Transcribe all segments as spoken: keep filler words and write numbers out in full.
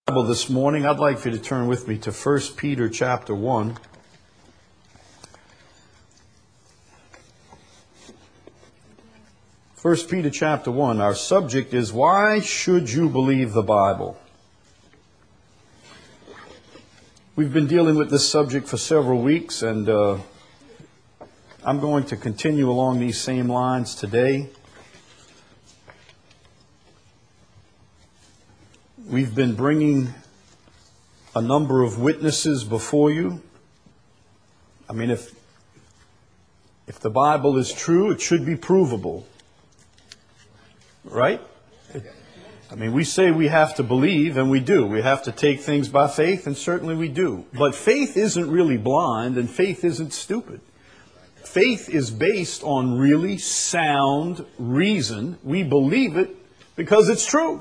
Bible this morning, I'd like for you to turn with me to First Peter chapter one. First Peter chapter one, our subject is, why should you believe the Bible? We've been dealing with this subject for several weeks, and uh, I'm going to continue along these same lines today. We've been bringing a number of witnesses before you. I mean, if if the Bible is true, it should be provable. Right? It, I mean, we say we have to believe, and we do. We have to take things by faith, and certainly we do. But faith isn't really blind, and faith isn't stupid. Faith is based on really sound reason. We believe it because it's true.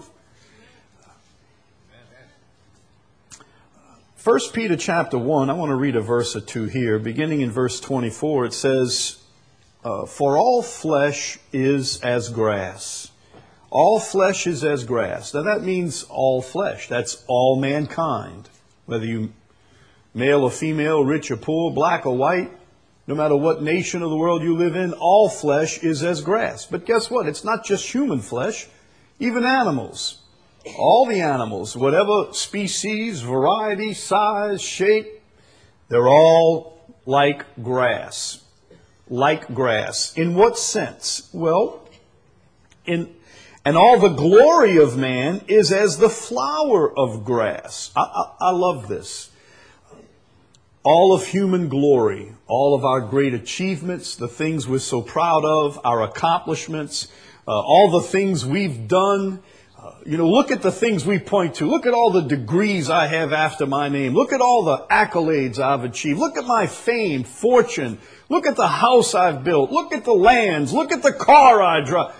First Peter chapter one, I want to read a verse or two here. Beginning in verse twenty-four, it says, uh, For all flesh is as grass. All flesh is as grass. Now that means all flesh. That's all mankind. Whether you male or female, rich or poor, black or white, no matter what nation of the world you live in, all flesh is as grass. But guess what? It's not just human flesh, even animals. All the animals, whatever species, variety, size, shape, they're all like grass. Like grass. In what sense? Well, in and all the glory of man is as the flower of grass. I, I, I love this. All of human glory, all of our great achievements, the things we're so proud of, our accomplishments, uh, all the things we've done. You know, look at the things we point to. Look at all the degrees I have after my name. Look at all the accolades I've achieved. Look at my fame, fortune. Look at the house I've built. Look at the lands. Look at the car I drive.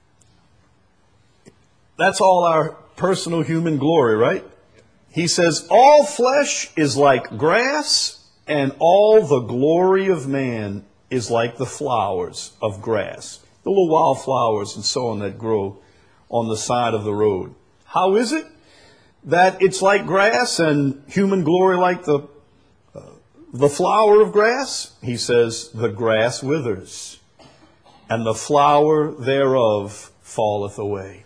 That's all our personal human glory, right? He says, all flesh is like grass, and all the glory of man is like the flowers of grass. The little wildflowers and so on that grow on the side of the road. How is it that it's like grass and human glory like the uh, the flower of grass? He says, the grass withers, and the flower thereof falleth away.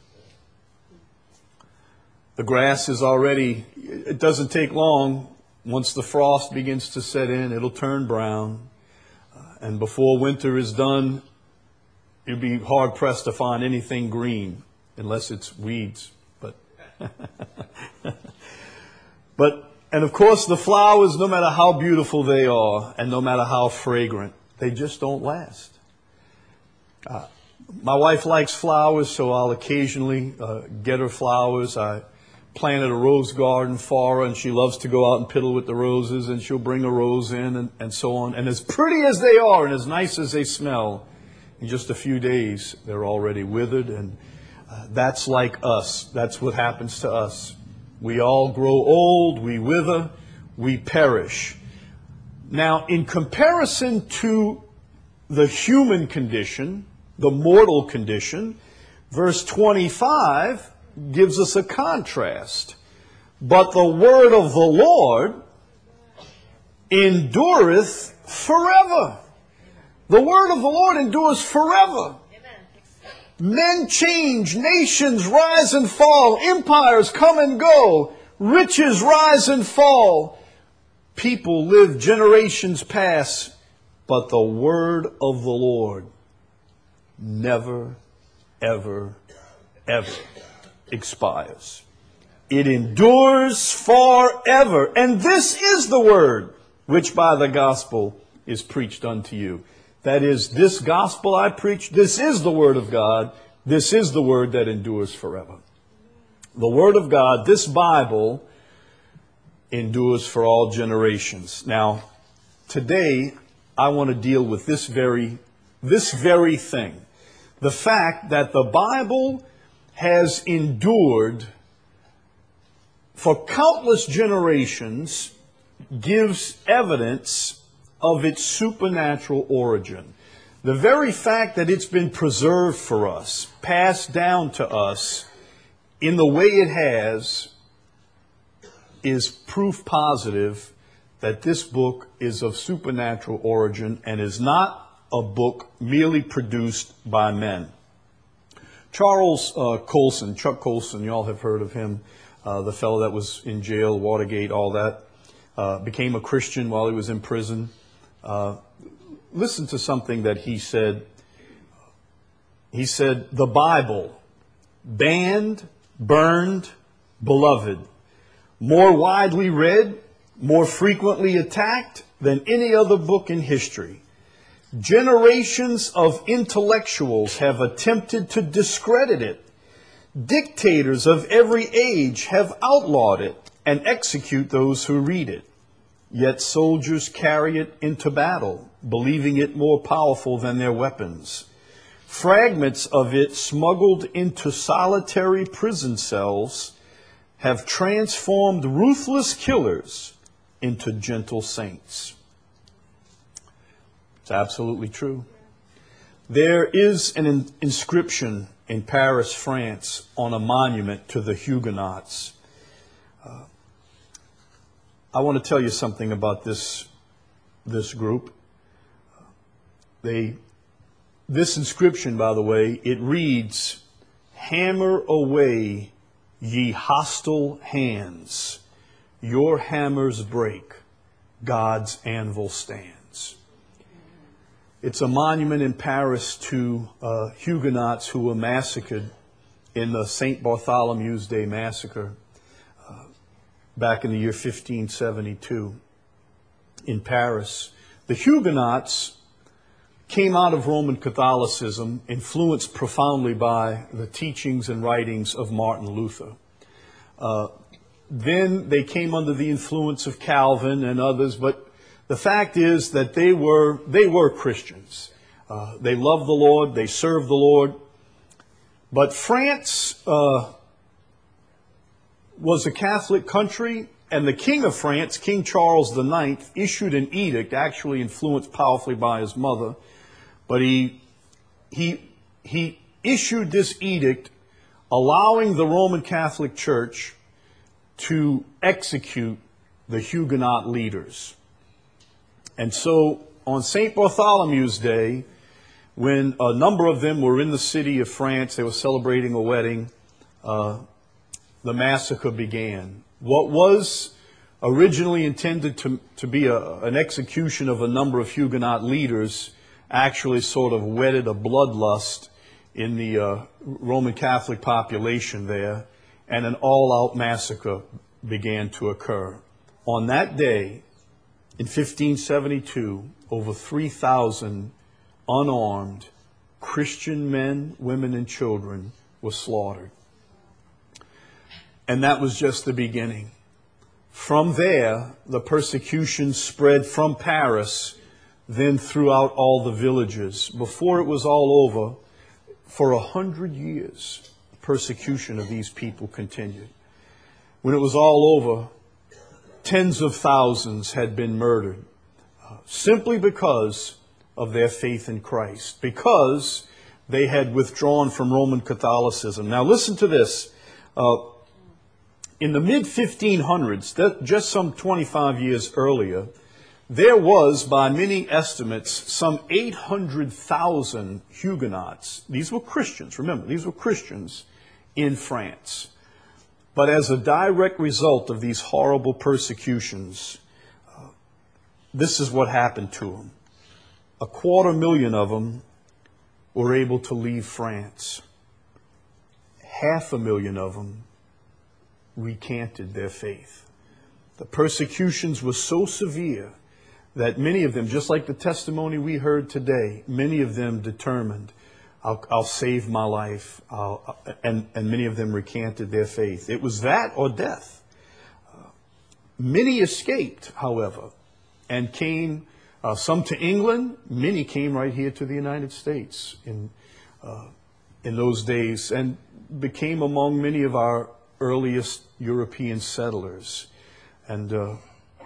The grass is already, it doesn't take long. Once the frost begins to set in, it'll turn brown. Uh, and before winter is done, you'll be hard-pressed to find anything green. Unless it's weeds. But, but, and of course the flowers, no matter how beautiful they are, and no matter how fragrant, they just don't last. Uh, my wife likes flowers, so I'll occasionally uh, get her flowers. I planted a rose garden for her, and she loves to go out and piddle with the roses, and she'll bring a rose in, and, and so on. And as pretty as they are, and as nice as they smell, in just a few days, they're already withered, and Uh, that's like us. That's what happens to us. We all grow old, we wither, we perish. Now, in comparison to the human condition, the mortal condition, verse twenty-five gives us a contrast. But the word of the Lord endureth forever. The word of the Lord endures forever. Men change, nations rise and fall, empires come and go, riches rise and fall. People live, generations pass, but the word of the Lord never, ever, ever expires. It endures forever. And this is the word which by the gospel is preached unto you. That is, this gospel I preach, this is the word of God. This is the word that endures forever. The word of God, this Bible, endures for all generations. Now, today, I want to deal with this very, this very thing. The fact that the Bible has endured for countless generations gives evidence of its supernatural origin. The very fact that it's been preserved for us, passed down to us in the way it has, is proof positive that this book is of supernatural origin and is not a book merely produced by men. Charles uh, Colson, Chuck Colson, you all have heard of him, uh, the fellow that was in jail, Watergate, all that, uh, became a Christian while he was in prison. Uh, listen to something that he said. He said, the Bible, banned, burned, beloved, more widely read, more frequently attacked than any other book in history. Generations of intellectuals have attempted to discredit it. Dictators of every age have outlawed it and execute those who read it. Yet soldiers carry it into battle, believing it more powerful than their weapons. Fragments of it smuggled into solitary prison cells have transformed ruthless killers into gentle saints. It's absolutely true. There is an in- inscription in Paris, France, on a monument to the Huguenots. Uh, I want to tell you something about this, this group. They, this inscription, by the way, it reads, "Hammer away, ye hostile hands. Your hammers break, God's anvil stands." It's a monument in Paris to uh, Huguenots who were massacred in the Saint Bartholomew's Day massacre uh, back in the year fifteen seventy-two in Paris. The Huguenots came out of Roman Catholicism, influenced profoundly by the teachings and writings of Martin Luther. Uh, then they came under the influence of Calvin and others, but the fact is that they were they were Christians. Uh, they loved the Lord. They served the Lord. But France uh, was a Catholic country, and the King of France, King Charles the Ninth, issued an edict, actually influenced powerfully by his mother. But he he he issued this edict allowing the Roman Catholic Church to execute the Huguenot leaders. And so on Saint Bartholomew's Day, when a number of them were in the city of France, they were celebrating a wedding, uh, the massacre began. What was originally intended to, to be a, an execution of a number of Huguenot leaders actually sort of whetted a bloodlust in the uh, Roman Catholic population there, and an all-out massacre began to occur. On that day, in fifteen seventy-two, over three thousand unarmed Christian men, women, and children were slaughtered. And that was just the beginning. From there, the persecution spread from Paris, then throughout all the villages. Before it was all over, for a hundred years, the persecution of these people continued. When it was all over, tens of thousands had been murdered uh, simply because of their faith in Christ, because they had withdrawn from Roman Catholicism. Now listen to this. Uh, in the mid fifteen hundreds, that just some twenty-five years earlier, there was, by many estimates, some eight hundred thousand Huguenots. These were Christians, remember, these were Christians in France. But as a direct result of these horrible persecutions, uh, this is what happened to them. A quarter million of them were able to leave France. Half a million of them recanted their faith. The persecutions were so severe that many of them, just like the testimony we heard today, many of them determined, I'll, I'll save my life, I'll, and, and many of them recanted their faith. It was that or death. Uh, many escaped, however, and came, uh, some to England, many came right here to the United States in, uh, in those days, and became among many of our earliest European settlers. And uh,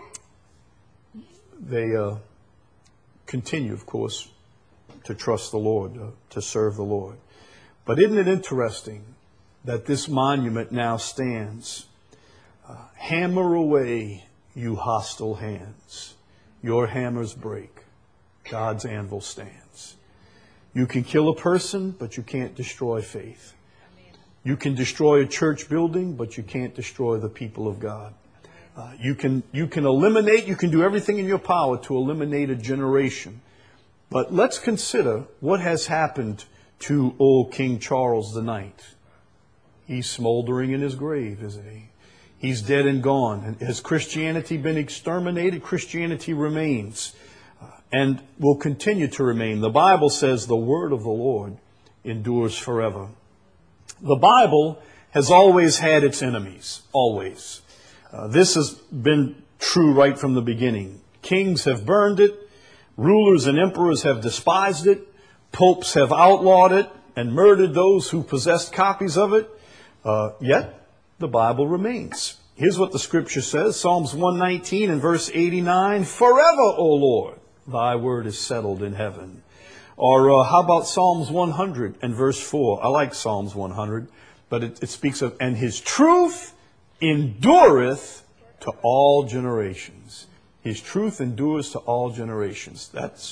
they uh, continue, of course, to trust the Lord, uh, to serve the Lord. But isn't it interesting that this monument now stands Uh, hammer away, you hostile hands. Your hammers break. God's anvil stands. You can kill a person, but you can't destroy faith. You can destroy a church building, but you can't destroy the people of God. Uh, you can you can eliminate, you can do everything in your power to eliminate a generation. But let's consider what has happened to old King Charles the Ninth. He's smoldering in his grave, isn't he? He's dead and gone. And has Christianity been exterminated? Christianity remains uh, and will continue to remain. The Bible says the word of the Lord endures forever. The Bible has always had its enemies, always. Uh, this has been true right from the beginning. Kings have burned it. Rulers and emperors have despised it. Popes have outlawed it and murdered those who possessed copies of it. Uh, yet, the Bible remains. Here's what the Scripture says, Psalms one nineteen and verse eighty-nine, "Forever, O Lord, thy word is settled in heaven." Or uh, how about Psalms one hundred and verse four? I like Psalms one hundred, but it, it speaks of, "And his truth endureth to all generations." His truth endures to all generations. That's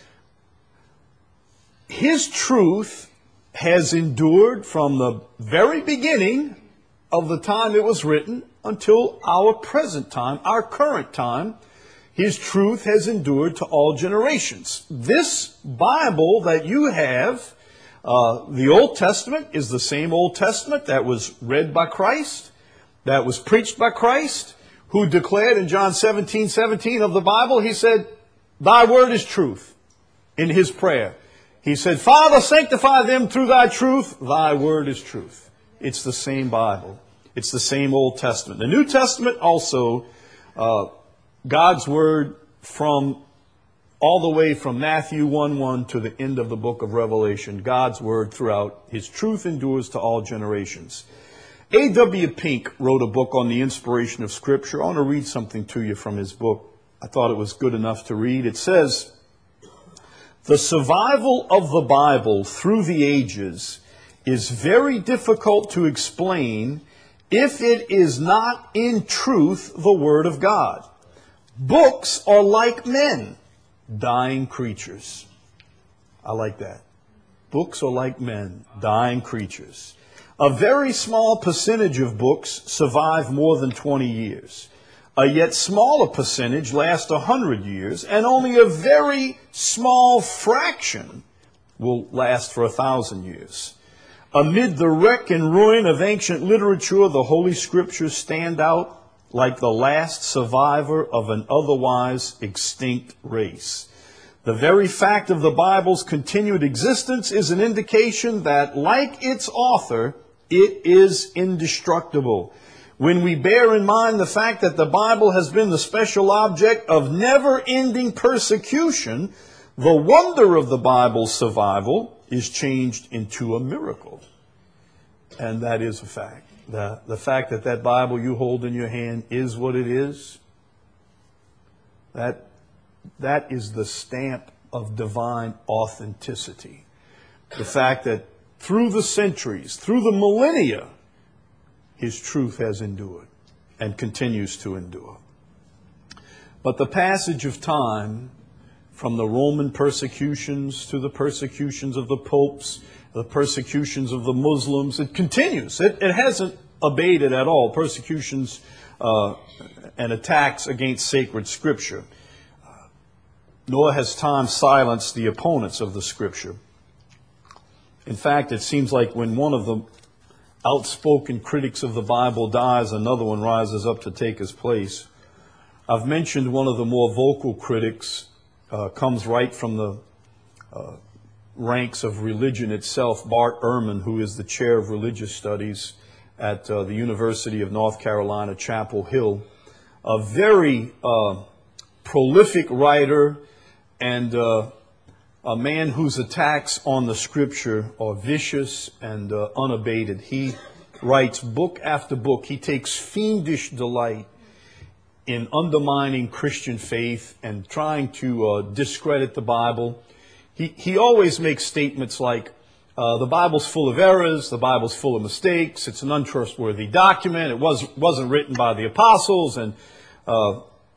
His truth has endured from the very beginning of the time it was written until our present time, our current time. His truth has endured to all generations. This Bible that you have, uh, the Old Testament, is the same Old Testament that was read by Christ, that was preached by Christ, who declared in John seventeen seventeen of the Bible, he said, "Thy word is truth," in his prayer. He said, "Father, sanctify them through thy truth. Thy word is truth." It's the same Bible. It's the same Old Testament. The New Testament also, uh, God's word from all the way from Matthew one one to the end of the book of Revelation. God's word throughout. His truth endures to all generations. A W Pink wrote a book on the inspiration of Scripture. I want to read something to you from his book. I thought it was good enough to read. It says, "The survival of the Bible through the ages is very difficult to explain if it is not in truth the Word of God. Books are like men, dying creatures." I like that. Books are like men, dying creatures. A very small percentage of books survive more than twenty years. A yet smaller percentage last one hundred years, and only a very small fraction will last for a thousand years. Amid the wreck and ruin of ancient literature, the Holy Scriptures stand out like the last survivor of an otherwise extinct race. The very fact of the Bible's continued existence is an indication that, like its author, it is indestructible. When we bear in mind the fact that the Bible has been the special object of never-ending persecution, the wonder of the Bible's survival is changed into a miracle. And that is a fact. The, the fact that that Bible you hold in your hand is what it is, that, that is the stamp of divine authenticity. The fact that through the centuries, through the millennia, His truth has endured and continues to endure. But the passage of time, from the Roman persecutions to the persecutions of the popes, the persecutions of the Muslims, it continues. It, it hasn't abated at all. Persecutions uh, and attacks against sacred Scripture. Uh, nor has time silenced the opponents of the Scripture. In fact, it seems like when one of the outspoken critics of the Bible dies, another one rises up to take his place. I've mentioned one of the more vocal critics uh, comes right from the uh, ranks of religion itself, Bart Ehrman, who is the chair of religious studies at uh, the University of North Carolina, Chapel Hill. A very uh, prolific writer and uh, a man whose attacks on the Scripture are vicious and uh, unabated. He writes book after book. He takes fiendish delight in undermining Christian faith and trying to uh, discredit the Bible. He, he always makes statements like, Uh, the Bible's full of errors. The Bible's full of mistakes. It's an untrustworthy document. It was, wasn't written by the apostles. And uh,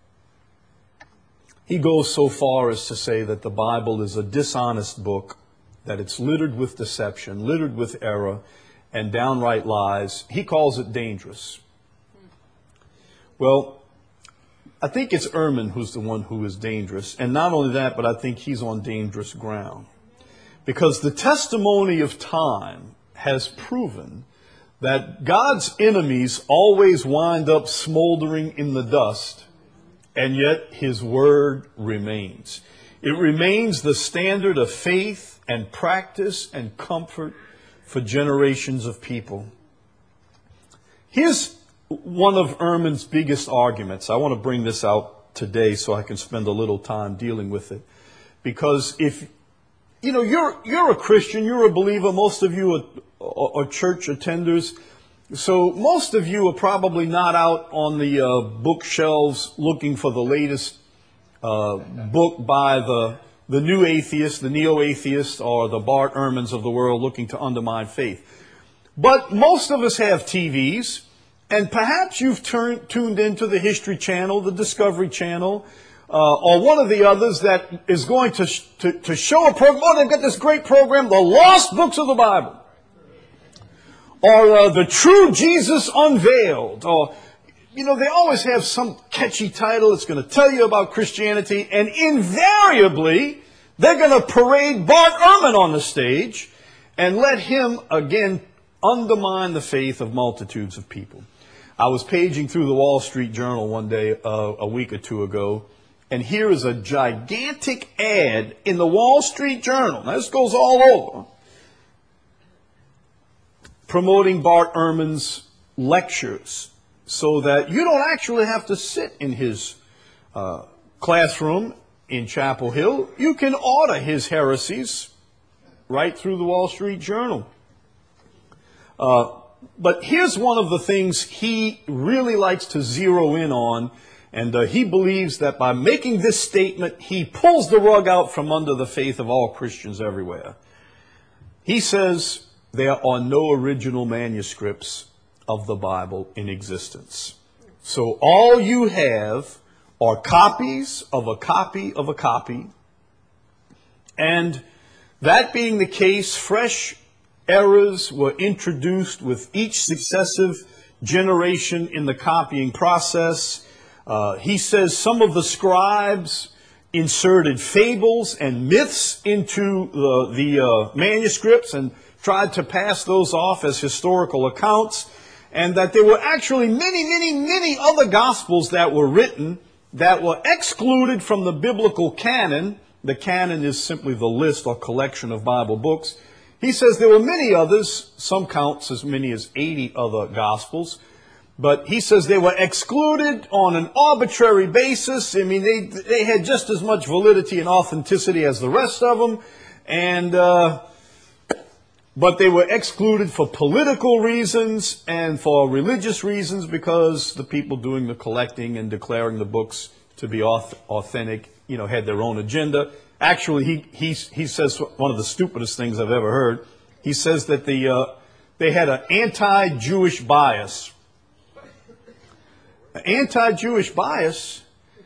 he goes so far as to say that the Bible is a dishonest book, that it's littered with deception, littered with error, and downright lies. He calls it dangerous. Well, I think it's Ehrman who's the one who is dangerous. And not only that, but I think he's on dangerous ground. Because the testimony of time has proven that God's enemies always wind up smoldering in the dust, and yet His Word remains. It remains the standard of faith and practice and comfort for generations of people. Here's one of Ehrman's biggest arguments. I want to bring this out today so I can spend a little time dealing with it. Because if You know, you're you're a Christian, you're a believer, most of you are, are, are church attenders, so most of you are probably not out on the uh, bookshelves looking for the latest uh, book by the, the new atheist, the neo-atheist, or the Bart Ehrmans of the world looking to undermine faith. But most of us have T Vs, and perhaps you've turned, tuned into the History Channel, the Discovery Channel, Uh, or one of the others that is going to, sh- to, to show a program. Oh, they've got this great program, The Lost Books of the Bible. Or uh, The True Jesus Unveiled. Or, you know, they always have some catchy title that's going to tell you about Christianity. And invariably, they're going to parade Bart Ehrman on the stage and let him, again, undermine the faith of multitudes of people. I was paging through the Wall Street Journal one day, uh, a week or two ago. And here is a gigantic ad in the Wall Street Journal. Now, this goes all over. Promoting Bart Ehrman's lectures so that you don't actually have to sit in his uh, classroom in Chapel Hill. You can order his heresies right through the Wall Street Journal. Uh, but here's one of the things he really likes to zero in on. And uh, he believes that by making this statement, he pulls the rug out from under the faith of all Christians everywhere. He says there are no original manuscripts of the Bible in existence. So all you have are copies of a copy of a copy. And that being the case, fresh errors were introduced with each successive generation in the copying process. Uh, he says some of the scribes inserted fables and myths into the, the uh, manuscripts and tried to pass those off as historical accounts, and that there were actually many, many, many other gospels that were written that were excluded from the biblical canon. The canon is simply the list or collection of Bible books. He says there were many others, some counts as many as eighty other gospels. But he says they were excluded on an arbitrary basis. I mean, they they had just as much validity and authenticity as the rest of them, and uh, but they were excluded for political reasons and for religious reasons because the people doing the collecting and declaring the books to be authentic, you know, had their own agenda. Actually, he he he says one of the stupidest things I've ever heard. He says that the uh, they had an anti-Jewish bias. Anti-Jewish bias?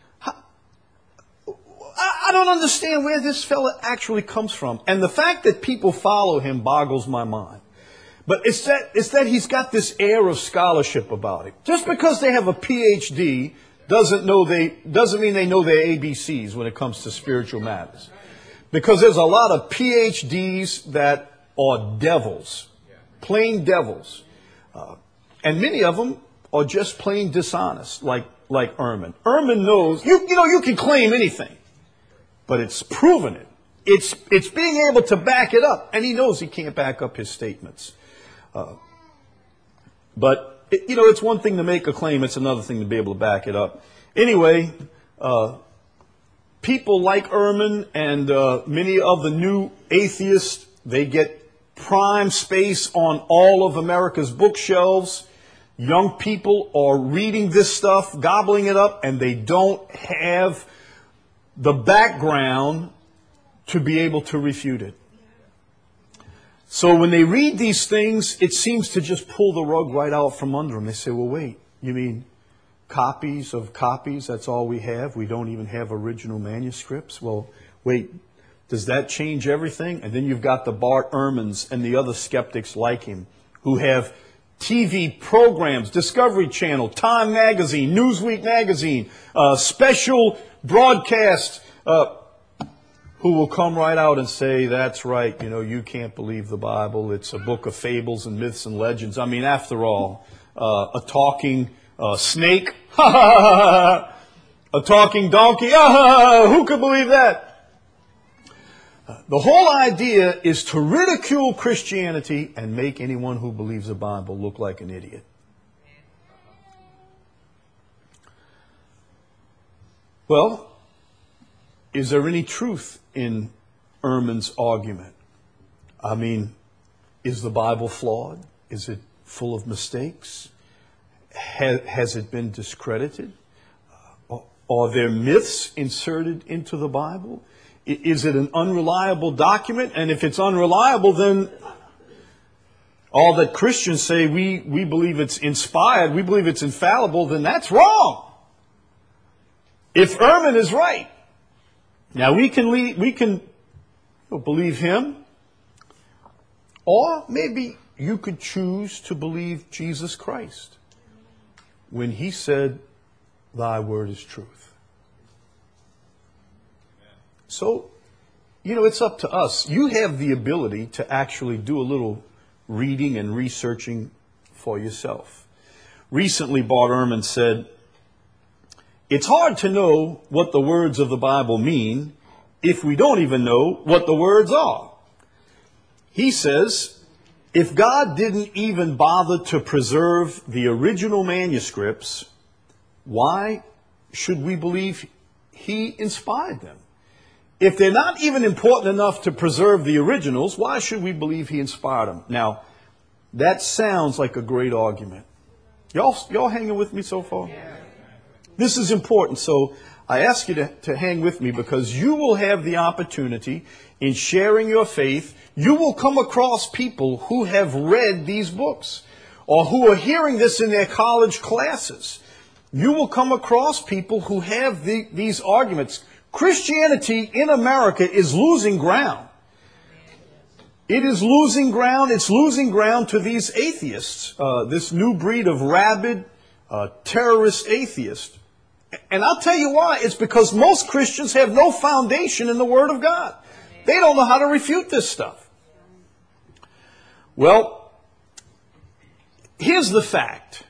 I don't understand where this fella actually comes from. And the fact that people follow him boggles my mind. But it's that, it's that he's got this air of scholarship about him. Just because they have a P H D doesn't know they, doesn't mean they know their A B Cs when it comes to spiritual matters. Because there's a lot of P H Ds that are devils. Plain devils. Uh, and many of them are just plain dishonest, like like Ehrman. Ehrman knows, you you know, you can claim anything, but it's proven it. It's it's being able to back it up, and he knows he can't back up his statements. Uh, but, it, you know, it's one thing to make a claim, it's another thing to be able to back it up. Anyway, uh, people like Ehrman and uh, many of the new atheists, they get prime space on all of America's bookshelves. Young people are reading this stuff, gobbling it up, and they don't have the background to be able to refute it. So when they read these things, it seems to just pull the rug right out from under them. They say, well, wait, you mean copies of copies? That's all we have? We don't even have original manuscripts? Well, wait, does that change everything? And then you've got the Bart Ehrmans and the other skeptics like him who have T V programs, Discovery Channel, Time Magazine, Newsweek Magazine, uh, special broadcasts, uh, who will come right out and say, that's right, you know, you can't believe the Bible. It's a book of fables and myths and legends. I mean, after all, uh, a talking uh, snake, a talking donkey, who could believe that? The whole idea is to ridicule Christianity and make anyone who believes the Bible look like an idiot. Well, is there any truth in Ehrman's argument? I mean, is the Bible flawed? Is it full of mistakes? Ha- has it been discredited? Uh, are there myths inserted into the Bible? I- is it an unreliable document? And if it's unreliable, then all that Christians say, we, we believe it's inspired, we believe it's infallible, then that's wrong. If Ehrman is right, now we can lead, we can believe him, or maybe you could choose to believe Jesus Christ when he said, "Thy word is truth." So, you know, it's up to us. You have the ability to actually do a little reading and researching for yourself. Recently, Bart Ehrman said, it's hard to know what the words of the Bible mean if we don't even know what the words are. He says, if God didn't even bother to preserve the original manuscripts, why should we believe he inspired them? If they're not even important enough to preserve the originals, why should we believe he inspired them? Now, that sounds like a great argument. Y'all, y'all hanging with me so far? This is important, so I ask you to, to hang with me because you will have the opportunity in sharing your faith. You will come across people who have read these books or who are hearing this in their college classes. You will come across people who have the, these arguments. Christianity in America is losing ground. It is losing ground. It's losing ground to these atheists, uh, this new breed of rabid, uh, terrorist atheists. And I'll tell you why. It's because most Christians have no foundation in the Word of God. They don't know how to refute this stuff. Well, here's the fact.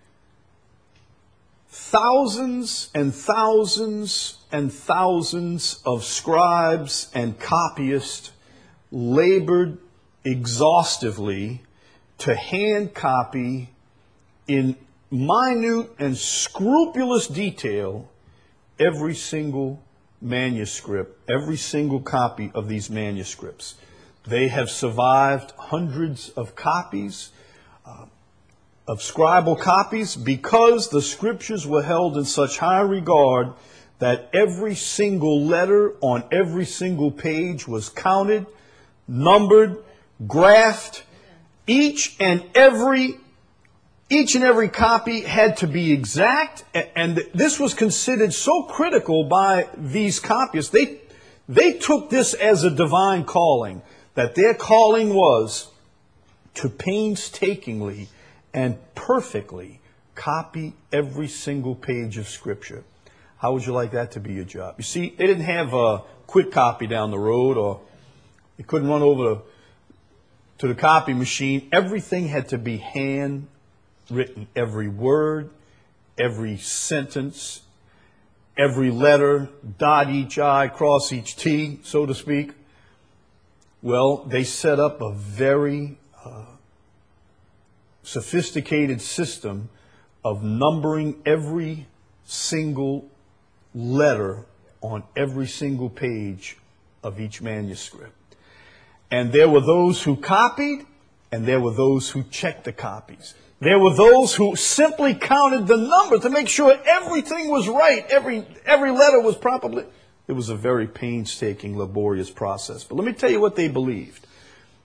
Thousands and thousands and thousands of scribes and copyists labored exhaustively to hand copy in minute and scrupulous detail every single manuscript, every single copy of these manuscripts. They have survived hundreds of copies, uh, of scribal copies, because the scriptures were held in such high regard that every single letter on every single page was counted, numbered, graphed. Each and every Each and every copy had to be exact, and this was considered so critical by these copyists. They, they took this as a divine calling, that their calling was to painstakingly and perfectly copy every single page of Scripture. How would you like that to be your job? You see, they didn't have a quick copy down the road, or you couldn't run over to the copy machine. Everything had to be hand written, every word, every sentence, every letter, dot each I, cross each T, so to speak. Well, they set up a very uh, sophisticated system of numbering every single letter on every single page of each manuscript. And there were those who copied, and there were those who checked the copies. There were those who simply counted the numbers to make sure everything was right, every every letter was properly. It was a very painstaking, laborious process. But let me tell you what they believed.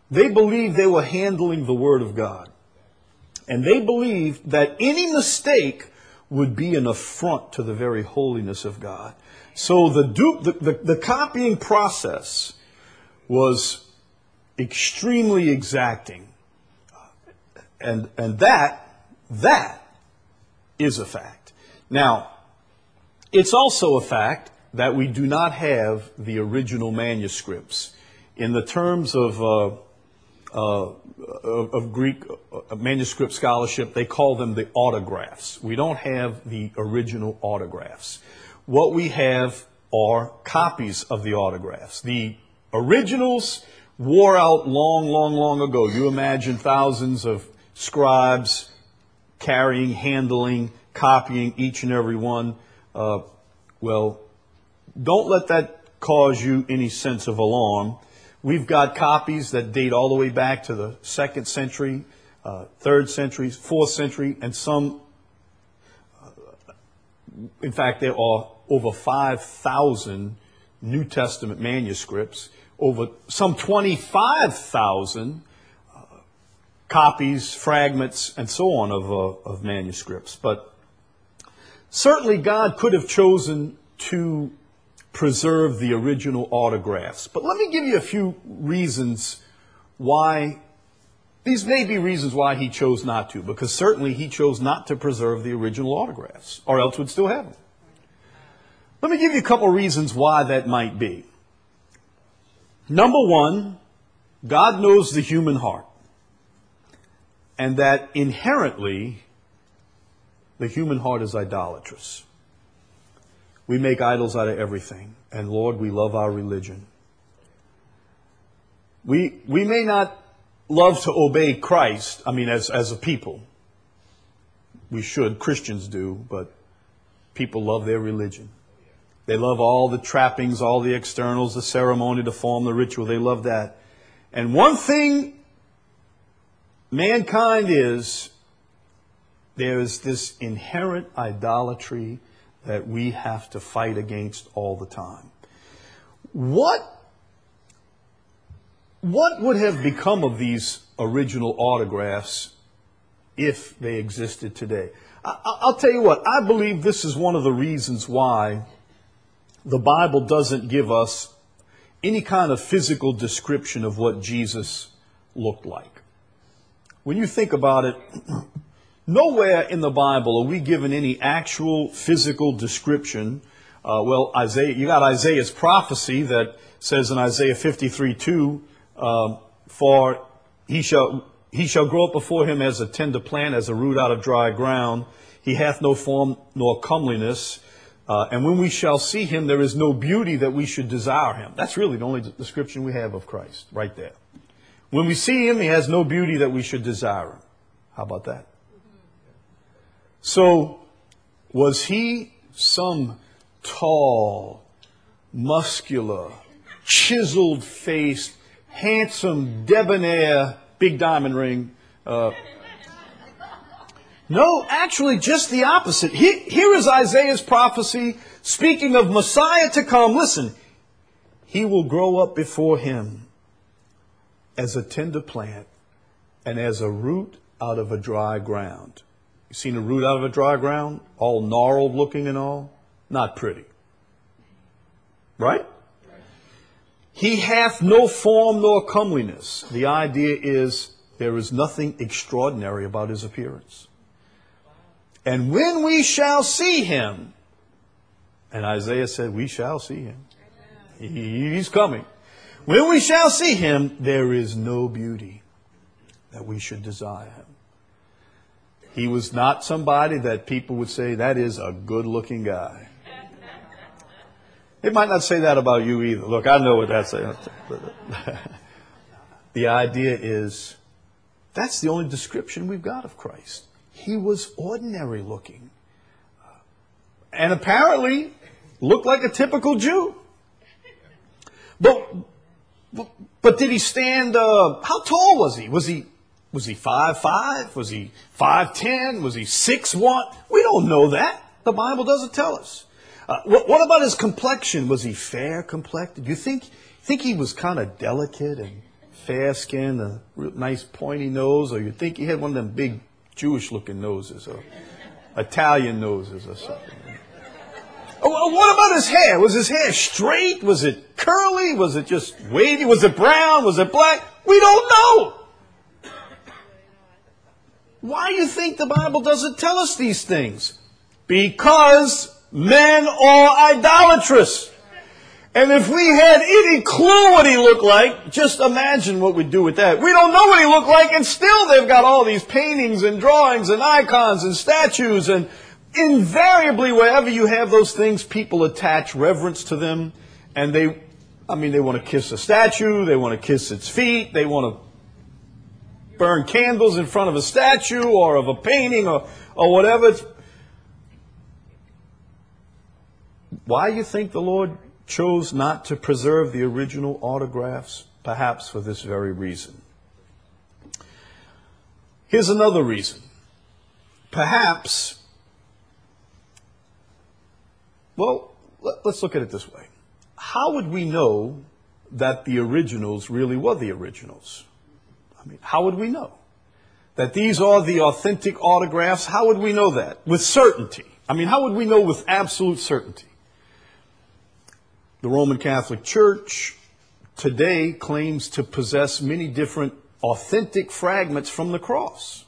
They believed they were handling the Word of God. And they believed that any mistake would be an affront to the very holiness of God. So the, du- the, the, the copying process was extremely exacting. And, and that, that is a fact. Now, it's also a fact that we do not have the original manuscripts. In the terms of, uh, uh, of, of Greek uh, manuscript scholarship, they call them the autographs. We don't have the original autographs. What we have are copies of the autographs. The originals wore out long, long, long ago. You imagine thousands of scribes carrying, handling, copying each and every one. Uh, well, don't let that cause you any sense of alarm. We've got copies that date all the way back to the second century, uh, third century, fourth century, and some, uh, in fact, there are over five thousand New Testament manuscripts, over some twenty-five thousand uh, copies, fragments, and so on of, uh, of manuscripts. But certainly God could have chosen to preserve the original autographs. But let me give you a few reasons why, these may be reasons why he chose not to, because certainly he chose not to preserve the original autographs, or else we'd still have them. Let me give you a couple of reasons why that might be. Number one, God knows the human heart, and that inherently the human heart is idolatrous. We make idols out of everything. And Lord, we love our religion. We, we may not love to obey Christ, I mean, as, as a people. We should, Christians do, but people love their religion. They love all the trappings, all the externals, the ceremony, the form, the ritual. They love that. And one thing mankind is, there is this inherent idolatry that we have to fight against all the time. What, what would have become of these original autographs if they existed today? I, I'll tell you what, I believe this is one of the reasons why the Bible doesn't give us any kind of physical description of what Jesus looked like. When you think about it, nowhere in the Bible are we given any actual physical description. Uh, well, Isaiah, you got Isaiah's prophecy that says in Isaiah fifty-three two, um, for he shall he shall grow up before him as a tender plant, as a root out of dry ground. He hath no form nor comeliness. Uh, and when we shall see him, there is no beauty that we should desire him. That's really the only description we have of Christ, right there. When we see him, he has no beauty that we should desire him. How about that? So, was he some tall, muscular, chiseled-faced, handsome, debonair, big diamond ring? Uh, no, actually just the opposite. He, here is Isaiah's prophecy speaking of Messiah to come. Listen, he will grow up before him as a tender plant and as a root out of a dry ground. You seen a root out of a dry ground? All gnarled looking and all? Not pretty. Right? He hath no form nor comeliness. The idea is there is nothing extraordinary about his appearance. And when we shall see him, and Isaiah said, we shall see him. He, he's coming. When we shall see him, there is no beauty that we should desire him. He was not somebody that people would say, that is a good-looking guy. They might not say that about you either. Look, I know what that's saying. The idea is, that's the only description we've got of Christ. He was ordinary looking. And apparently looked like a typical Jew. But, but did he stand, uh, how tall was he? Was he Was he five five? Was he five ten? Was he six one? We don't know that. The Bible doesn't tell us. Uh, what, what about his complexion? Was he fair complected? You think think he was kind of delicate and fair skin, a real nice pointy nose, or you think he had one of them big Jewish-looking noses, or Italian noses or something. Oh, what about his hair? Was his hair straight? Was it curly? Was it just wavy? Was it brown? Was it black? We don't know. Why do you think the Bible doesn't tell us these things? Because men are idolatrous. And if we had any clue what he looked like, just imagine what we'd do with that. We don't know what he looked like, and still they've got all these paintings and drawings and icons and statues, and invariably wherever you have those things, people attach reverence to them, and they, I mean, they want to kiss a statue, they want to kiss its feet, they want to burn candles in front of a statue or of a painting or, or whatever. It's, why do you think the Lord chose not to preserve the original autographs? Perhaps for this very reason. Here's another reason. Perhaps, well, let's look at it this way. How would we know that the originals really were the originals? I mean, how would we know that these are the authentic autographs? How would we know that with certainty? I mean, how would we know with absolute certainty? The Roman Catholic Church today claims to possess many different authentic fragments from the cross.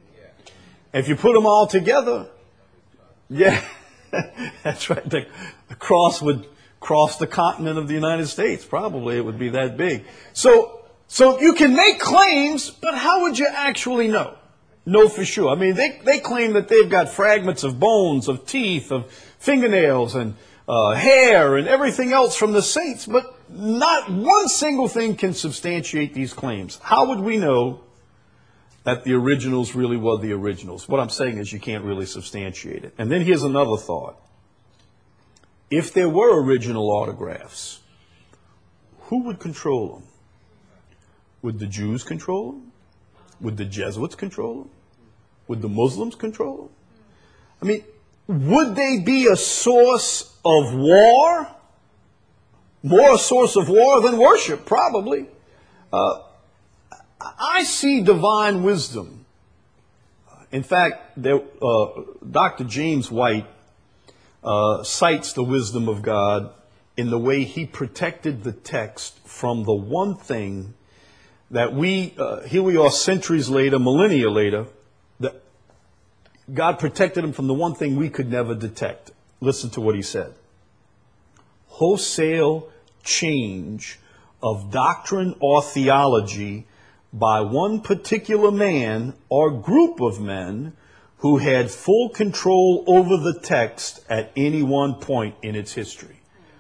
If you put them all together, yeah, that's right. The, the cross would cross the continent of the United States. Probably it would be that big. So, so you can make claims, but how would you actually know? Know for sure. I mean, they, they claim that they've got fragments of bones, of teeth, of fingernails, and Uh, hair and everything else from the saints, but not one single thing can substantiate these claims. How would we know that the originals really were the originals? What I'm saying is you can't really substantiate it. And then here's another thought. If there were original autographs, who would control them? Would the Jews control them? Would the Jesuits control them? Would the Muslims control them? I mean, would they be a source of war? More a source of war than worship, probably. Uh, I see divine wisdom. In fact, there, uh, Doctor James White uh, cites the wisdom of God in the way he protected the text from the one thing that we, uh, here we are centuries later, millennia later, that God protected him from the one thing we could never detect. Listen to what he said. Wholesale change of doctrine or theology by one particular man or group of men who had full control over the text at any one point in its history.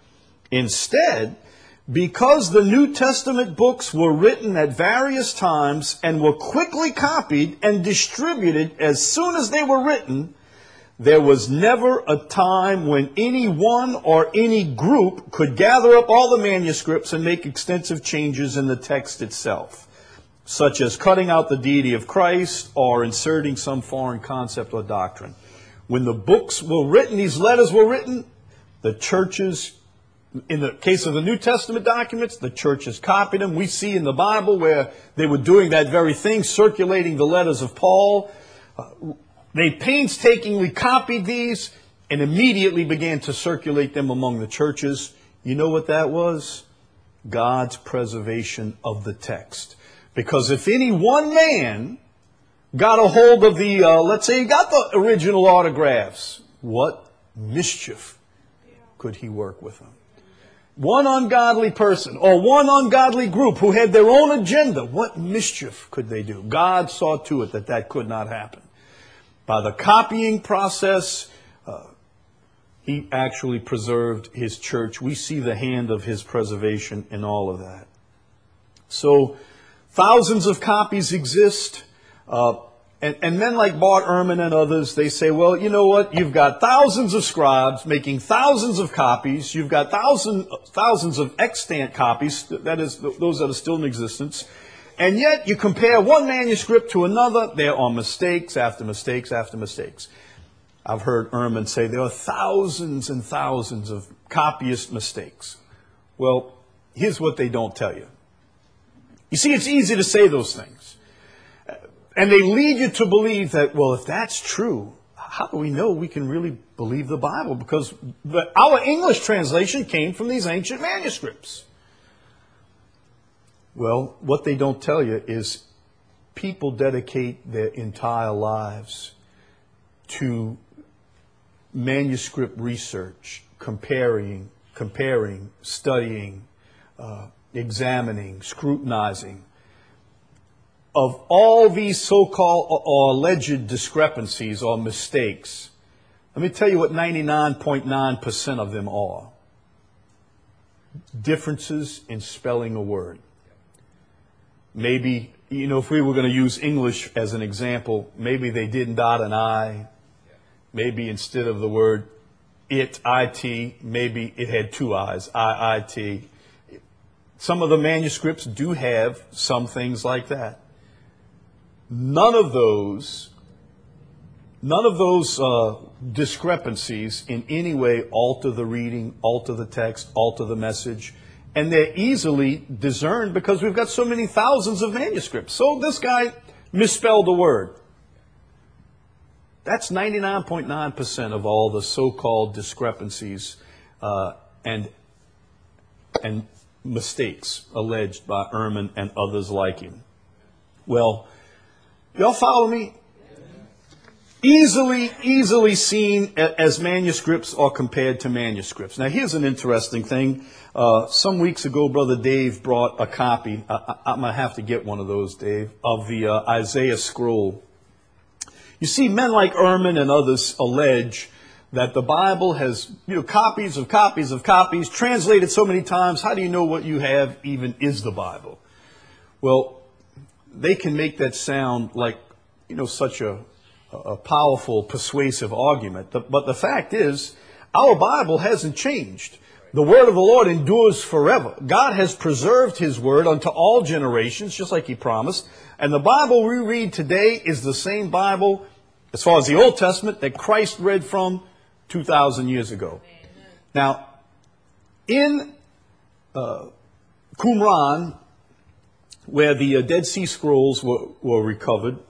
Instead, because the New Testament books were written at various times and were quickly copied and distributed as soon as they were written, there was never a time when any one or any group could gather up all the manuscripts and make extensive changes in the text itself, such as cutting out the deity of Christ or inserting some foreign concept or doctrine. When the books were written, these letters were written, the churches, in the case of the New Testament documents, the churches copied them. We see in the Bible where they were doing that very thing, circulating the letters of Paul. Uh, they painstakingly copied these and immediately began to circulate them among the churches. You know what that was? God's preservation of the text. Because if any one man got a hold of the, uh, let's say he got the original autographs, what mischief could he work with them? One ungodly person or one ungodly group who had their own agenda, what mischief could they do? God saw to it that that could not happen. By the copying process, uh, he actually preserved his church. We see the hand of his preservation in all of that. So, thousands of copies exist. Uh, and, and men like Bart Ehrman and others, they say, well, you know what? You've got thousands of scribes making thousands of copies. You've got thousand, thousands of extant copies, that is, those that are still in existence. And yet you compare one manuscript to another, there are mistakes after mistakes after mistakes. I've heard Ehrman say there are thousands and thousands of copyist mistakes. Well, here's what they don't tell you. You see, it's easy to say those things. And they lead you to believe that, well, if that's true, how do we know we can really believe the Bible? Because the, our English translation came from these ancient manuscripts. Well, what they don't tell you is people dedicate their entire lives to manuscript research, comparing, comparing, studying, uh, examining, scrutinizing of all these so-called or, or alleged discrepancies or mistakes. Let me tell you what ninety-nine point nine percent of them are. Differences in spelling a word. Maybe, you know, if we were going to use English as an example, maybe they didn't dot an I. Maybe instead of the word it, it, maybe it had two I's, I, it. Some of the manuscripts do have some things like that. None of those, none of those uh, discrepancies in any way alter the reading, alter the text, alter the message. And they're easily discerned because we've got so many thousands of manuscripts. So this guy misspelled a word. That's ninety-nine point nine percent of all the so-called discrepancies uh, and and mistakes alleged by Ehrman and others like him. Well, y'all follow me? Easily, easily seen as manuscripts or compared to manuscripts. Now, here's an interesting thing. Uh, some weeks ago, Brother Dave brought a copy. I, I, I'm going to have to get one of those, Dave, of the uh, Isaiah scroll. You see, men like Ehrman and others allege that the Bible has, you know, copies of copies of copies, translated so many times. How do you know what you have even is the Bible? Well, they can make that sound like, you know, such a, a powerful, persuasive argument. But the fact is, our Bible hasn't changed. The word of the Lord endures forever. God has preserved his word unto all generations, just like he promised. And the Bible we read today is the same Bible, as far as the Old Testament, that Christ read from two thousand years ago. Now, in uh, Qumran, where the uh, Dead Sea Scrolls were, were recovered,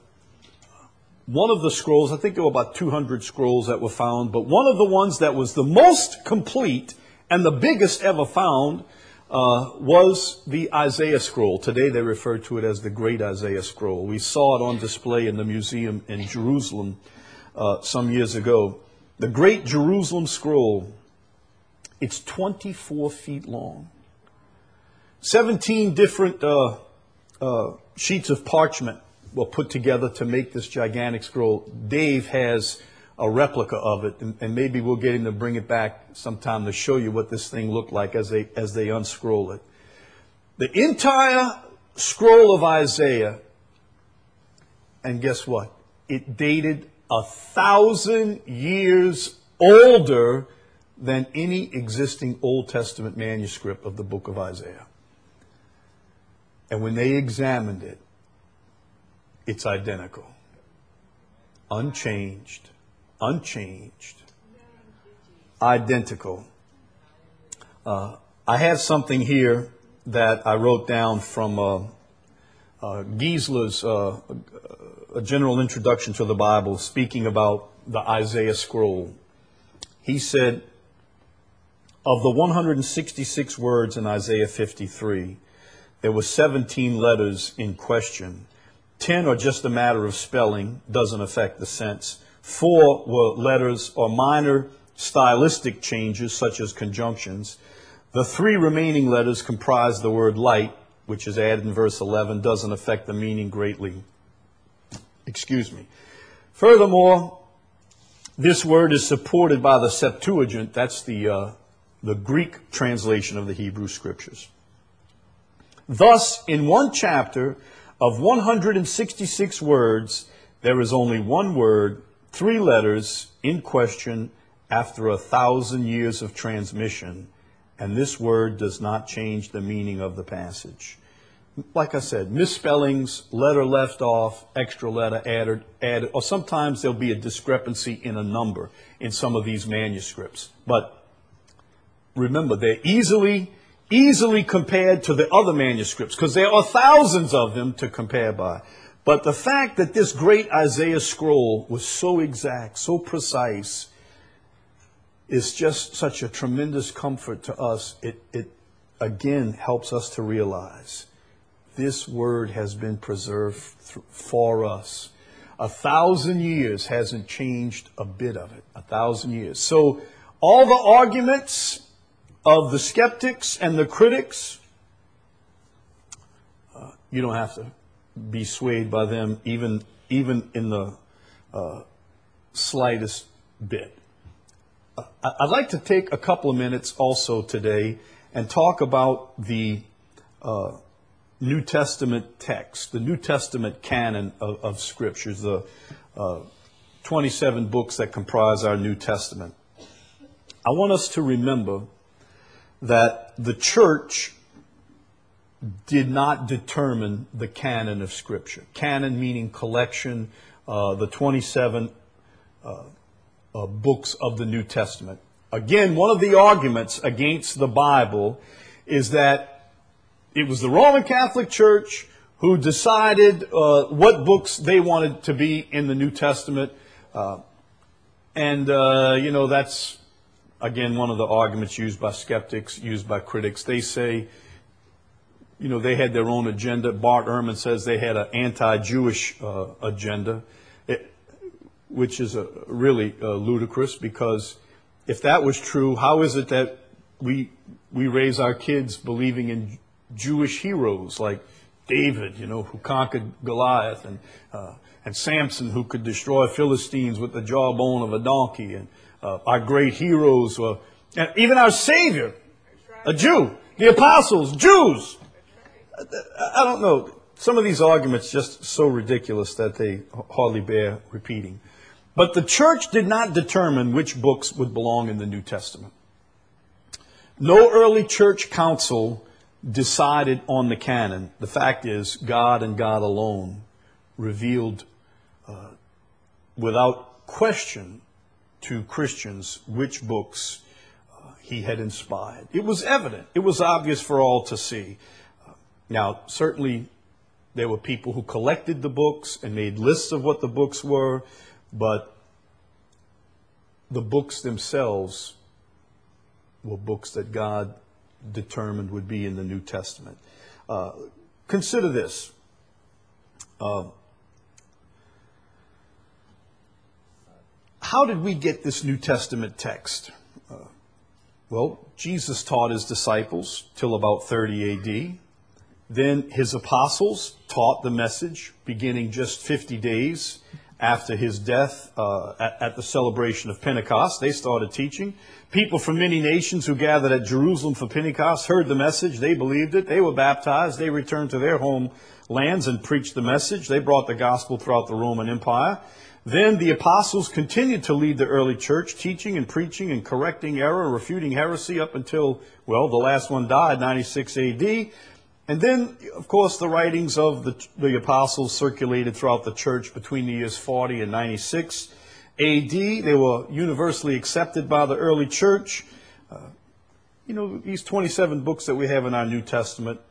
one of the scrolls, I think there were about two hundred scrolls that were found, but one of the ones that was the most complete and the biggest ever found uh, was the Isaiah scroll. Today they refer to it as the Great Isaiah Scroll. We saw it on display in the museum in Jerusalem uh, some years ago. The Great Jerusalem Scroll, it's twenty-four feet long. seventeen different uh, uh, sheets of parchment were put together to make this gigantic scroll. Dave has a replica of it, and, and maybe we'll get him to bring it back sometime to show you what this thing looked like as they as they unscroll it. The entire scroll of Isaiah, and guess what? It dated a thousand years older than any existing Old Testament manuscript of the book of Isaiah. And when they examined it, it's identical, unchanged, unchanged, identical. Uh, I have something here that I wrote down from uh, uh, Giesler's uh, a general introduction to the Bible, speaking about the Isaiah scroll. He said, of the one hundred sixty-six words in Isaiah fifty-three, there were seventeen letters in question. ten are just a matter of spelling, doesn't affect the sense. Four were letters or minor stylistic changes, such as conjunctions. The three remaining letters comprise the word light, which is added in verse eleven, doesn't affect the meaning greatly. Excuse me. Furthermore, this word is supported by the Septuagint. That's the, uh, the Greek translation of the Hebrew Scriptures. Thus, in one chapter of one hundred sixty-six words, there is only one word, three letters in question after a thousand years of transmission, and this word does not change the meaning of the passage. Like I said, misspellings, letter left off, extra letter added, added, or sometimes there'll be a discrepancy in a number in some of these manuscripts. But remember, they're easily, easily compared to the other manuscripts, because there are thousands of them to compare by. But the fact that this great Isaiah scroll was so exact, so precise, is just such a tremendous comfort to us. It, it again helps us to realize this word has been preserved for us. A thousand years hasn't changed a bit of it. A thousand years. So all the arguments of the skeptics and the critics, uh, you don't have to be swayed by them even, even in the uh, slightest bit. Uh, I'd like to take a couple of minutes also today and talk about the uh, New Testament text, the New Testament canon of, of Scriptures, the uh, twenty-seven books that comprise our New Testament. I want us to remember that the church did not determine the canon of Scripture. Canon meaning collection, uh, the twenty-seven uh, uh, books of the New Testament. Again, one of the arguments against the Bible is that it was the Roman Catholic Church who decided uh, what books they wanted to be in the New Testament. Uh, and, uh, you know, that's, again, one of the arguments used by skeptics, used by critics. They say, you know, they had their own agenda. Bart Ehrman says they had an anti-Jewish uh, agenda, it, which is a, really uh, ludicrous, because if that was true, how is it that we we raise our kids believing in Jewish heroes like David, you know, who conquered Goliath, and uh, and Samson, who could destroy Philistines with the jawbone of a donkey, and uh, our great heroes, uh, and even our Savior, a Jew, the apostles, Jews. I don't know. Some of these arguments just so ridiculous that they hardly bear repeating. But the church did not determine which books would belong in the New Testament. No early church council decided on the canon. The fact is, God and God alone revealed uh, without question to Christians which books uh, he had inspired. It was evident. It was obvious for all to see. Uh, now, certainly there were people who collected the books and made lists of what the books were, but the books themselves were books that God determined would be in the New Testament. Uh, consider this. Uh, how did we get this New Testament text? Uh, well, Jesus taught his disciples till about thirty A D. Then his apostles taught the message beginning just fifty days after his death uh, at, at the celebration of Pentecost. They started teaching. People from many nations who gathered at Jerusalem for Pentecost heard the message. They believed it. They were baptized. They returned to their homelands and preached the message. They brought the gospel throughout the Roman Empire. Then the apostles continued to lead the early church, teaching and preaching and correcting error, refuting heresy up until, well, the last one died, ninety-six A D. And then, of course, the writings of the, the apostles circulated throughout the church between the years forty and ninety-six A D. They were universally accepted by the early church. Uh, you know, these twenty-seven books that we have in our New Testament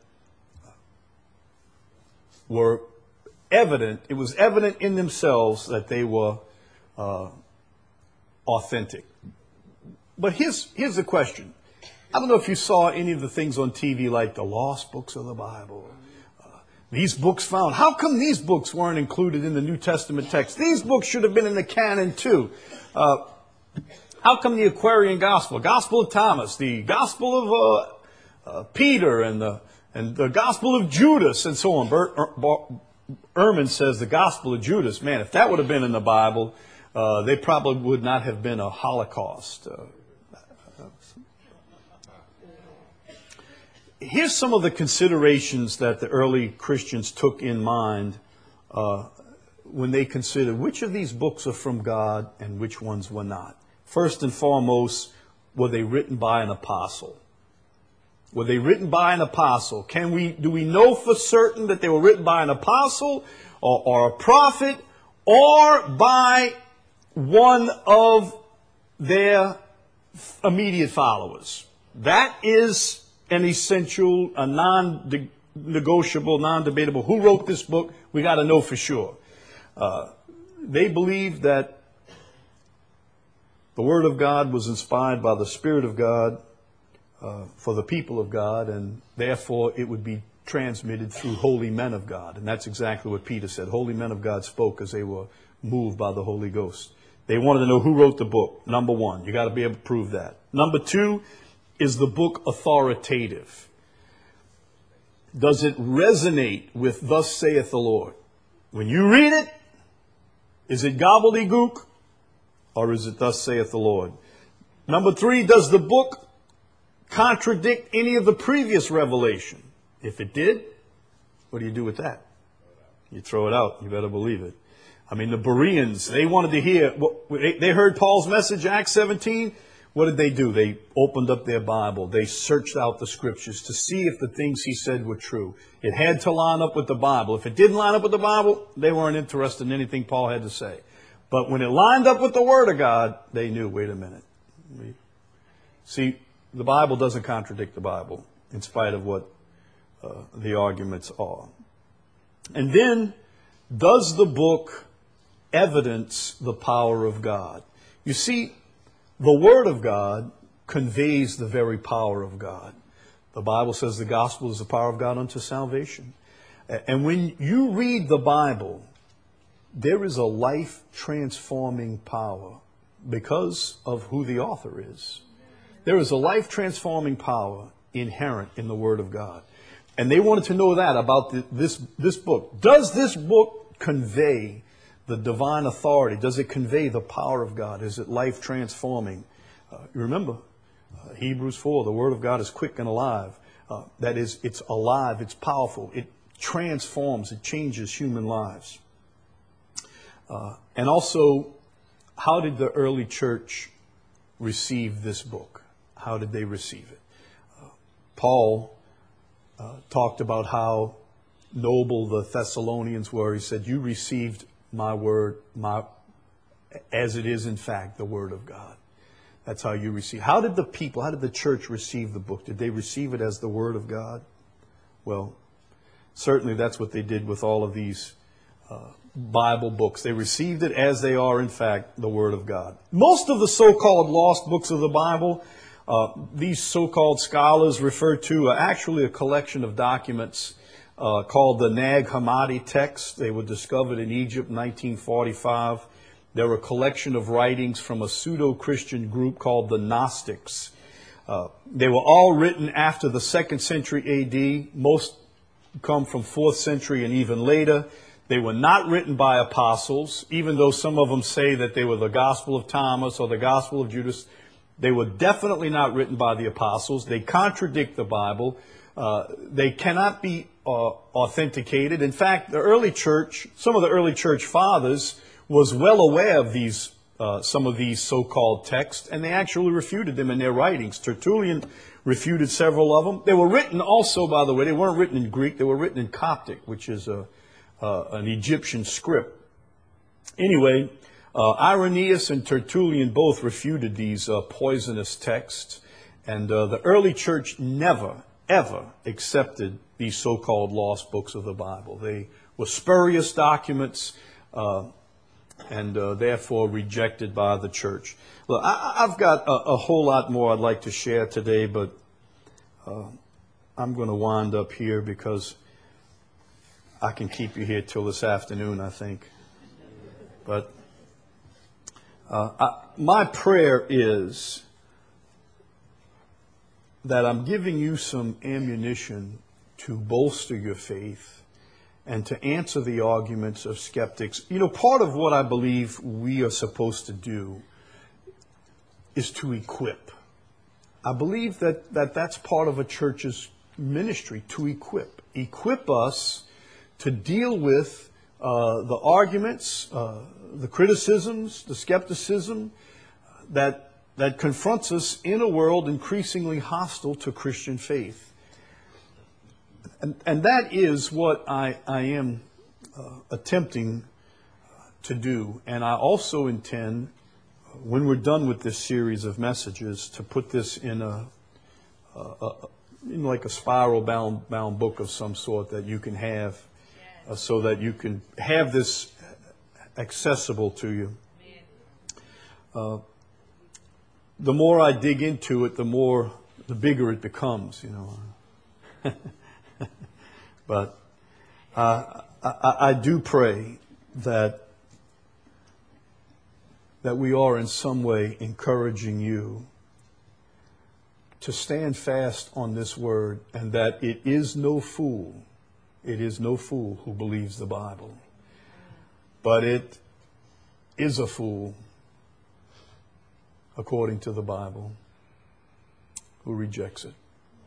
were evident. It was evident in themselves that they were uh, authentic. But here's, here's the question. I don't know if you saw any of the things on T V like the lost books of the Bible. Uh, these books found. How come these books weren't included in the New Testament text? These books should have been in the canon too. Uh, how come the Aquarian Gospel, Gospel of Thomas, the Gospel of uh, uh, Peter, and the and the Gospel of Judas, and so on? Bert er, Ehrman says the Gospel of Judas. Man, if that would have been in the Bible, uh, they probably would not have been a Holocaust. Uh, Here's some of the considerations that the early Christians took in mind uh, when they considered which of these books are from God and which ones were not. First and foremost, were they written by an apostle? Were they written by an apostle? Can we do we know for certain that they were written by an apostle or, or a prophet or by one of their immediate followers? That is an essential, a non-negotiable, non-debatable. Who wrote this book? We got to know for sure. Uh, they believe that the Word of God was inspired by the Spirit of God uh, for the people of God, and therefore it would be transmitted through holy men of God. And that's exactly what Peter said. Holy men of God spoke as they were moved by the Holy Ghost. They wanted to know who wrote the book. Number one, you got to be able to prove that. Number two, is the book authoritative? Does it resonate with thus saith the Lord? When you read it, is it gobbledygook or is it thus saith the Lord? Number three, does the book contradict any of the previous revelation? If it did, what do you do with that? You throw it out. You better believe it. I mean, the Bereans, they wanted to hear, they heard Paul's message, Acts seventeen. What did they do? They opened up their Bible. They searched out the scriptures to see if the things he said were true. It had to line up with the Bible. If it didn't line up with the Bible, they weren't interested in anything Paul had to say. But when it lined up with the Word of God, they knew, wait a minute. See, the Bible doesn't contradict the Bible, in spite of what uh, the arguments are. And then, does the book evidence the power of God? You see, the Word of God conveys the very power of God. The Bible says the gospel is the power of God unto salvation. And when you read the Bible, there is a life-transforming power because of who the author is. There is a life-transforming power inherent in the Word of God. And they wanted to know that about the, this, this book. Does this book convey the divine authority? Does it convey the power of God? Is it life-transforming? Uh, you remember, uh, Hebrews four, the Word of God is quick and alive. Uh, that is, it's alive, it's powerful, it transforms, it changes human lives. Uh, and also, how did the early church receive this book? How did they receive it? Uh, Paul uh, talked about how noble the Thessalonians were. He said, you received my word, my, as it is in fact the Word of God. That's how you receive. How did the people, how did the church receive the book? Did they receive it as the Word of God? Well, certainly that's what they did with all of these uh, Bible books. They received it as they are in fact the Word of God. Most of the so-called lost books of the Bible, uh, these so-called scholars refer to, are actually a collection of documents Uh, called the Nag Hammadi texts. They were discovered in Egypt in nineteen forty-five. They were a collection of writings from a pseudo-Christian group called the Gnostics. Uh, they were all written after the second century A D. Most come from fourth century and even later. They were not written by apostles, even though some of them say that they were the Gospel of Thomas or the Gospel of Judas. They were definitely not written by the apostles. They contradict the Bible. Uh, they cannot be uh, authenticated. In fact, the early church, some of the early church fathers was well aware of these, uh, some of these so-called texts, and they actually refuted them in their writings. Tertullian refuted several of them. They were written also, by the way, they weren't written in Greek, they were written in Coptic, which is a, uh, an Egyptian script. Anyway, uh, Irenaeus and Tertullian both refuted these uh, poisonous texts, and uh, the early church never ever accepted these so-called lost books of the Bible. They were spurious documents uh, and uh, therefore rejected by the church. Look, I, I've got a, a whole lot more I'd like to share today, but uh, I'm going to wind up here because I can keep you here till this afternoon, I think. But uh, I, my prayer is that I'm giving you some ammunition to bolster your faith and to answer the arguments of skeptics. You know, part of what I believe we are supposed to do is to equip. I believe that, that that's part of a church's ministry, to equip. Equip us to deal with uh, the arguments, uh, the criticisms, the skepticism that that confronts us in a world increasingly hostile to Christian faith. And, and that is what I, I am uh, attempting to do. And I also intend, when we're done with this series of messages, to put this in a, a, in like a spiral bound, bound book of some sort that you can have uh, so that you can have this accessible to you. Uh, the more I dig into it, the more, the bigger it becomes, you know. But uh, I, I do pray that that we are in some way encouraging you to stand fast on this word, and that it is no fool, it is no fool who believes the Bible, but it is a fool, according to the Bible, who rejects it.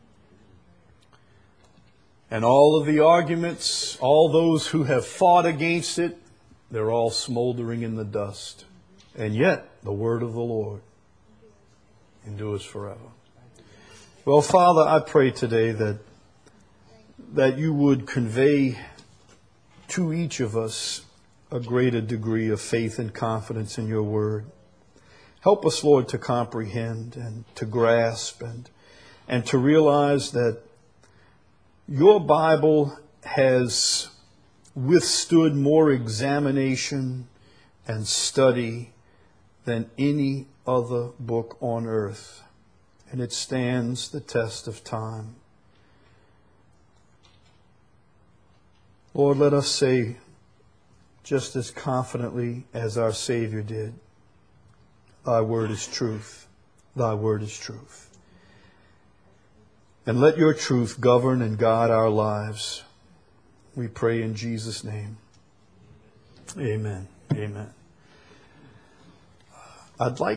And all of the arguments, all those who have fought against it, they're all smoldering in the dust. And yet, the word of the Lord endures forever. Well, Father, I pray today that that you would convey to each of us a greater degree of faith and confidence in your word. Help us, Lord, to comprehend and to grasp and, and to realize that your Bible has withstood more examination and study than any other book on earth, and it stands the test of time. Lord, let us say just as confidently as our Savior did, thy word is truth, thy word is truth. And let your truth govern and guide our lives. We pray in Jesus' name. Amen. Amen. I'd like